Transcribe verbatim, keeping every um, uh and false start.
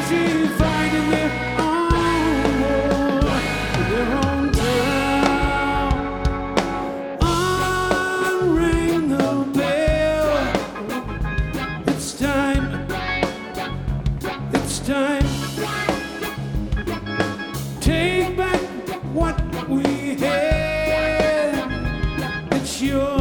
busy fighting their own war in their own town. Unring the bell. It's time. It's time. Take back what we had. It's yours.